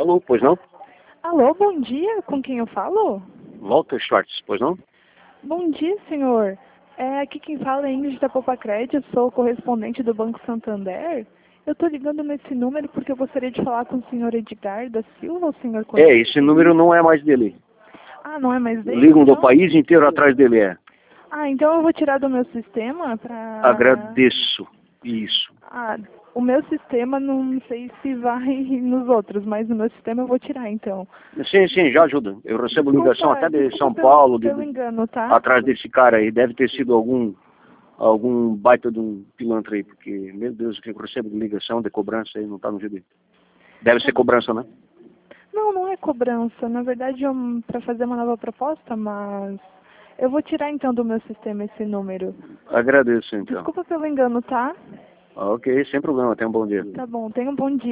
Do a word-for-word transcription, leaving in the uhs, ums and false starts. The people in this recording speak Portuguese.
Alô, pois não? Alô, bom dia, com quem eu falo? Walter Schwartz, pois não? Bom dia, senhor. É, aqui quem fala é Ingrid da Popacred, eu sou correspondente do Banco Santander. Eu estou ligando nesse número porque eu gostaria de falar com o senhor Edgar da Silva, o senhor É, conhece? esse número não é mais dele. Ah, não é mais dele? Ligam do então? país inteiro atrás dele, é. Ah, então eu vou tirar do meu sistema para... Agradeço. Isso. Ah, o meu sistema não sei se vai nos outros, mas no meu sistema eu vou tirar, então. Sim, sim, já ajuda. Eu recebo Desculpa, ligação até de desculpa São pelo, Paulo, de, pelo engano, tá? atrás desse cara aí. Deve ter sido algum, algum baita de um pilantra aí, porque, meu Deus, o que eu recebo de ligação, de cobrança aí, não tá no G D. Deve ser cobrança, né? Não, não é cobrança. Na verdade, é um, para fazer uma nova proposta, mas eu vou tirar então do meu sistema esse número. Agradeço, então. Desculpa pelo engano, tá? Ok, sem problema. Tenha um bom dia. Tá bom, tenha um bom dia.